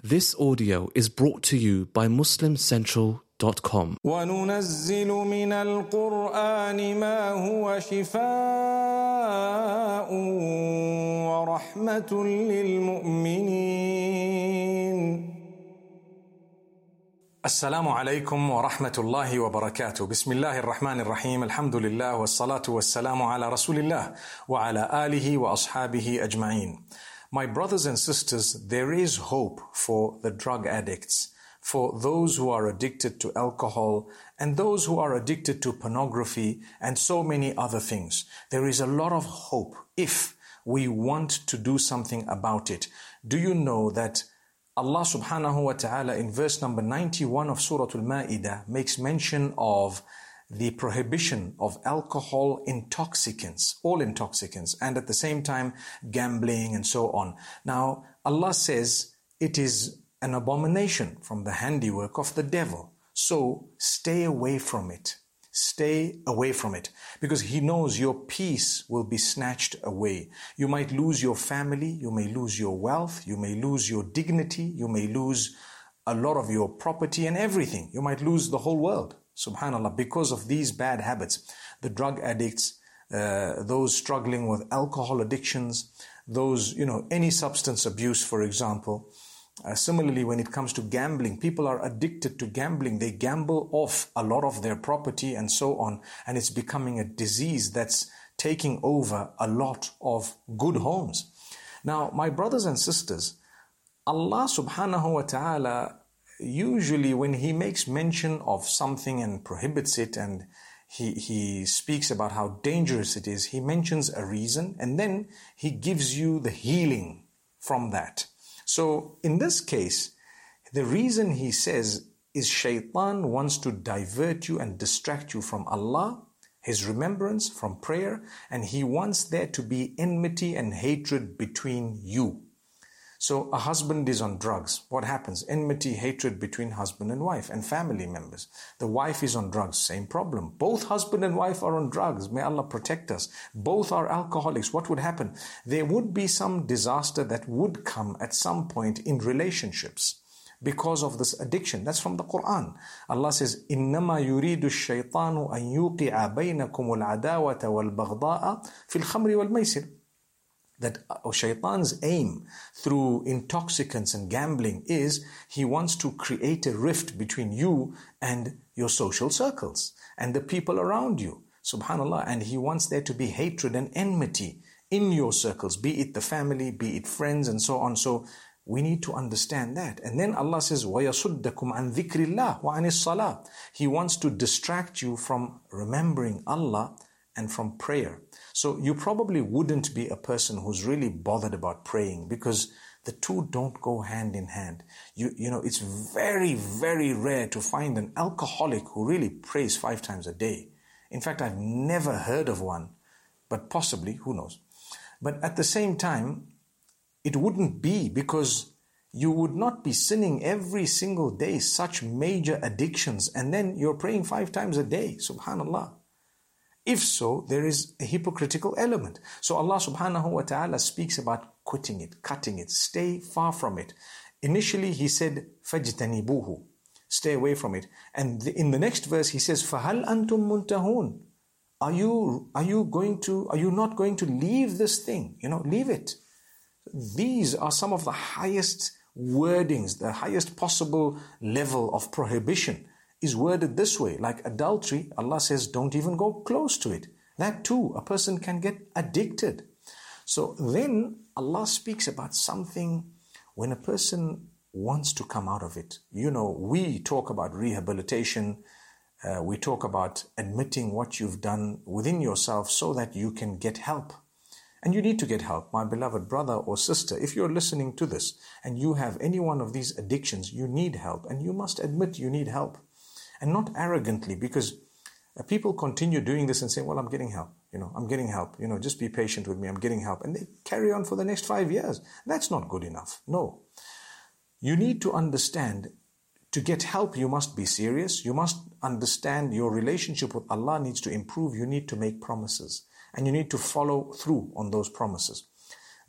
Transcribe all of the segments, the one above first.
This audio is brought to you by MuslimCentral.com. وَنُنَزِّلُ مِنَ الْقُرْآنِ مَا هُوَ شِفَاءٌ وَرَحْمَةٌ لِلْمُؤْمِنِينَ. Assalamu alaikum wa rahmatullahi wa barakatuh. Bismillahir Rahmanir Rahim. Alhamdulillah wa salatu wa salamu ala Rasulillah wa ala alihi wa ashabihi ajma'in. My brothers and sisters, there is hope for the drug addicts, for those who are addicted to alcohol and those who are addicted to pornography and so many other things. There is a lot of hope if we want to do something about it. Do you know that Allah subhanahu wa ta'ala in verse number 91 of Surah Al-Ma'idah makes mention of the prohibition of alcohol intoxicants, all intoxicants, and at the same time gambling and so on. Now, Allah says it is an abomination from the handiwork of the devil. So stay away from it. Stay away from it, because He knows your peace will be snatched away. You might lose your family, you may lose your wealth, you may lose your dignity, you may lose a lot of your property and everything. You might lose the whole world, subhanAllah, because of these bad habits. The drug addicts, those struggling with alcohol addictions, those, any substance abuse, for example. Similarly, when it comes to gambling, people are addicted to gambling. They gamble off a lot of their property and so on, and it's becoming a disease that's taking over a lot of good homes. Now, my brothers and sisters, Allah subhanahu wa ta'ala, usually when He makes mention of something and prohibits it, and He speaks about how dangerous it is, He mentions a reason, and then He gives you the healing from that. So in this case, the reason He says is shaitan wants to divert you and distract you from Allah, His remembrance, from prayer, and he wants there to be enmity and hatred between you. So a husband is on drugs. What happens? Enmity, hatred between husband and wife and family members. The wife is on drugs. Same problem. Both husband and wife are on drugs. May Allah protect us. Both are alcoholics. What would happen? There would be some disaster that would come at some point in relationships because of this addiction. That's from the Quran. Allah says, إِنَّمَا يُرِيدُ الشَّيْطَانُ أَن يُوقِعَ بَيْنَكُمُ الْعَدَاوَةَ وَالْبَغْضَاءَ فِي الْخَمْرِ وَالْمَيْسِرِ. That shaitan's aim through intoxicants and gambling is he wants to create a rift between you and your social circles and the people around you. Subhanallah. And he wants there to be hatred and enmity in your circles, be it the family, be it friends and so on. So we need to understand that. And then Allah says, وَيَصُدَّكُمْ عَنْ ذِكْرِ اللَّهِ وَعَنِ الصَّلَاةِ. He wants to distract you from remembering Allah and from prayer. So you probably wouldn't be a person who's really bothered about praying, because the two don't go hand in hand. It's very, very rare to find an alcoholic who really prays 5 times a day. In fact, I've never heard of one, but possibly, who knows. But at the same time, it wouldn't be, because you would not be sinning every single day, such major addictions, and then you're praying 5 times a day. Subhanallah. If so, there is a hypocritical element. So Allah subhanahu wa ta'ala speaks about quitting it, cutting it, stay far from it. Initially He said, فَاجْتَنِبُوهُ, stay away from it. And in the next verse He says, فَهَلْ أَنْتُمْ مُنْتَهُونَ, are you not going to leave this thing? Leave it. These are some of the highest wordings, the highest possible level of prohibition is worded this way. Like adultery, Allah says, don't even go close to it. That too, a person can get addicted. So then Allah speaks about something when a person wants to come out of it. We talk about rehabilitation. We talk about admitting what you've done within yourself so that you can get help. And you need to get help, my beloved brother or sister. If you're listening to this and you have any one of these addictions, you need help, and you must admit you need help. And not arrogantly, because people continue doing this and say, well, I'm getting help. I'm getting help. Just be patient with me. I'm getting help. And they carry on for the next 5 years. That's not good enough. No. You need to understand, to get help, you must be serious. You must understand your relationship with Allah needs to improve. You need to make promises. And you need to follow through on those promises.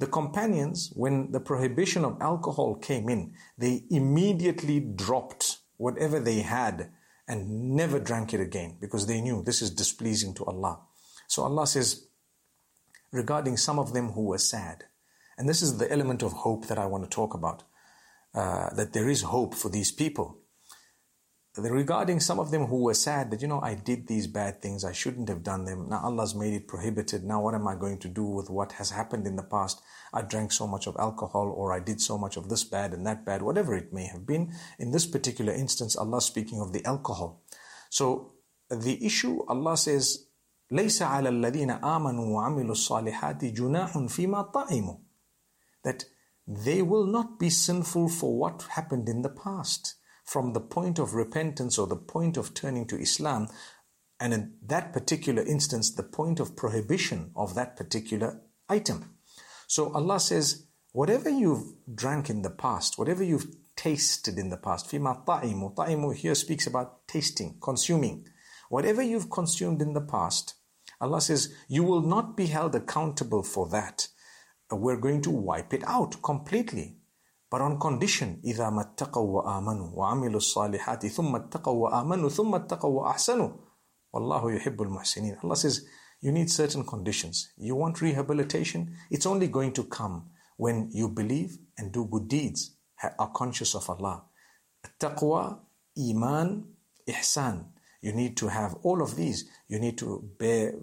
The companions, when the prohibition of alcohol came in, they immediately dropped whatever they had and never drank it again because they knew this is displeasing to Allah. So Allah says regarding some of them who were sad, and this is the element of hope that I want to talk about, that there is hope for these people. Regarding some of them who were sad that, I did these bad things, I shouldn't have done them. Now Allah's made it prohibited. Now what am I going to do with what has happened in the past? I drank so much of alcohol, or I did so much of this bad and that bad, whatever it may have been. In this particular instance, Allah speaking of the alcohol. So the issue, Allah says, لَيْسَ عَلَى الَّذِينَ آمَنُوا وَعَمِلُوا الصَّالِحَاتِ جُنَاحٌ فِيمَا طَعِمُوا. That they will not be sinful for what happened in the past, from the point of repentance or the point of turning to Islam, and in that particular instance, the point of prohibition of that particular item. So Allah says, whatever you've drank in the past, whatever you've tasted in the past, فِيمَا طَعِمُوا. طَعِمُوا here speaks about tasting, consuming. Whatever you've consumed in the past, Allah says, you will not be held accountable for that. We're going to wipe it out completely. But on condition, إِذَا مَا اتَّقَوْا وَآمَنُوا وَعَمِلُوا الصَّالِحَاتِ ثُمَّ اتَّقَوْا وَآمَنُوا ثُمَّ اتَّقَوْا وَأَحْسَنُوا وَاللَّهُ يُحِبُّ الْمُحْسِنِينَ. Allah says, you need certain conditions. You want rehabilitation? It's only going to come when you believe and do good deeds, are conscious of Allah. Taqwa, Iman, Ihsan. You need to have all of these. You need to bear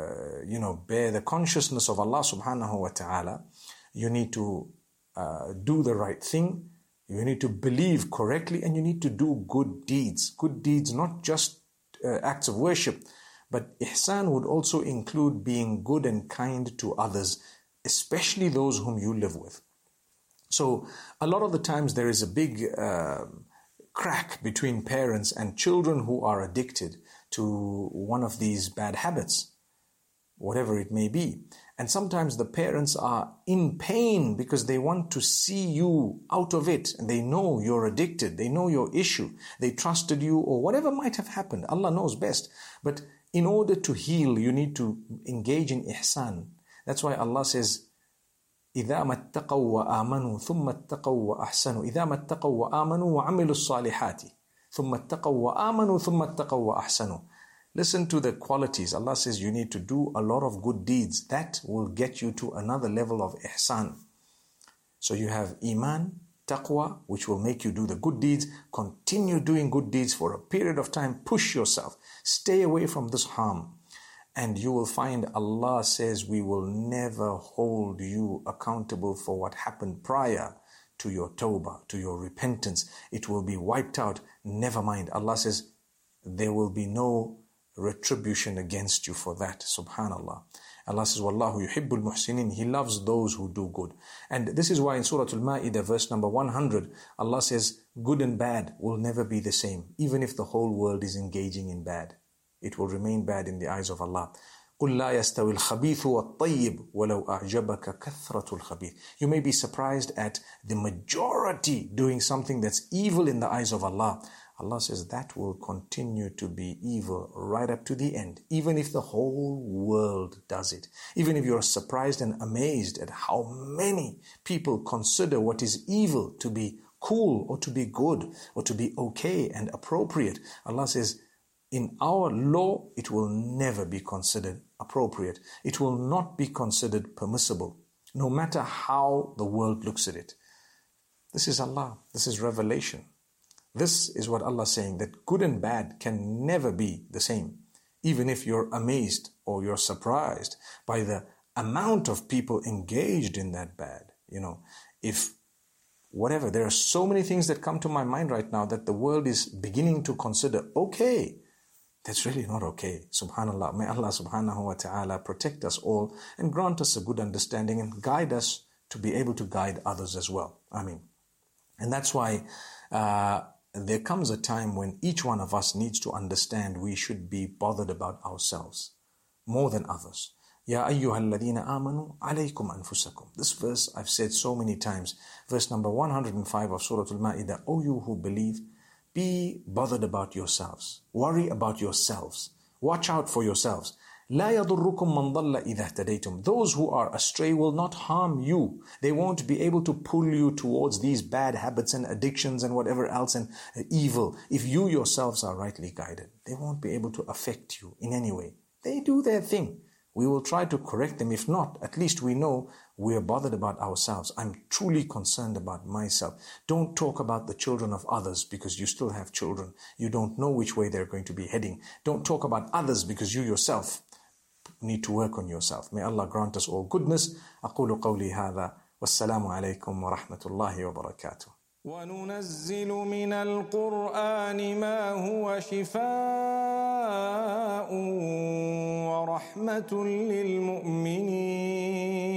the consciousness of Allah subhanahu wa ta'ala. You need to do the right thing. You need to believe correctly, and you need to do good deeds. Good deeds, not just acts of worship, but ihsan would also include being good and kind to others, especially those whom you live with. So a lot of the times there is a big crack between parents and children who are addicted to one of these bad habits, whatever it may be. And sometimes the parents are in pain because they want to see you out of it, and they know you're addicted, they know your issue, they trusted you, or whatever might have happened. Allah knows best. But in order to heal, you need to engage in ihsan. That's why Allah says, إِذَا مَا اتَّقَوْا وَآمَنُوا ثُمَّ اتَّقَوْا وَأَحْسَنُوا إِذَا مَا اتَّقَوْا وَآمَنُوا وَعَمِلُوا الصَّالِحَاتِ ثُمَّ اتَّقَوْا وَآمَنُوا ثُمَّ اتَّقَوْا وَأَحْسَنُوا. Listen to the qualities. Allah says you need to do a lot of good deeds. That will get you to another level of ihsan. So you have iman, taqwa, which will make you do the good deeds. Continue doing good deeds for a period of time. Push yourself. Stay away from this harm. And you will find Allah says we will never hold you accountable for what happened prior to your tawbah, to your repentance. It will be wiped out. Never mind. Allah says there will be no retribution against you for that. Subhanallah. Allah says, Wallahu yuhibbul muhsinin. He loves those who do good. And this is why in Surah Al-Ma'idah, verse number 100, Allah says, good and bad will never be the same. Even if the whole world is engaging in bad, it will remain bad in the eyes of Allah. قُلْ لَا يَسْتَوِي الْخَبِيثُ وَالطَّيِّبُ وَلَوْ أَعْجَبَكَ كَثْرَةُ الْخَبِيثِ. You may be surprised at the majority doing something that's evil in the eyes of Allah. Allah says that will continue to be evil right up to the end, even if the whole world does it. Even if you're surprised and amazed at how many people consider what is evil to be cool or to be good or to be okay and appropriate. Allah says, in our law, it will never be considered appropriate. It will not be considered permissible, no matter how the world looks at it. This is Allah. This is revelation. This is what Allah is saying, that good and bad can never be the same. Even if you're amazed or you're surprised by the amount of people engaged in that bad. If whatever, there are so many things that come to my mind right now that the world is beginning to consider okay. That's really not okay. Subhanallah. May Allah subhanahu wa ta'ala protect us all and grant us a good understanding and guide us to be able to guide others as well. Ameen. And that's why there comes a time when each one of us needs to understand we should be bothered about ourselves more than others. Ya ayyuhal ladhina amanu alaykum anfusakum. This verse I've said so many times. Verse number 105 of Surah Al-Ma'idah. O you who believe, be bothered about yourselves. Worry about yourselves. Watch out for yourselves. لا يضركم من ضل إذا اهتديتم. Those who are astray will not harm you. They won't be able to pull you towards these bad habits and addictions and whatever else and evil. If you yourselves are rightly guided, they won't be able to affect you in any way. They do their thing. We will try to correct them. If not, at least we know we're bothered about ourselves. I'm truly concerned about myself. Don't talk about the children of others because you still have children. You don't know which way they're going to be heading. Don't talk about others because you yourself need to work on yourself. May Allah grant us all goodness. أقول قولي هذا والسلام عليكم ورحمة الله وبركاته. وننزل من القرآن ما هو شفاء ورحمة للمؤمنين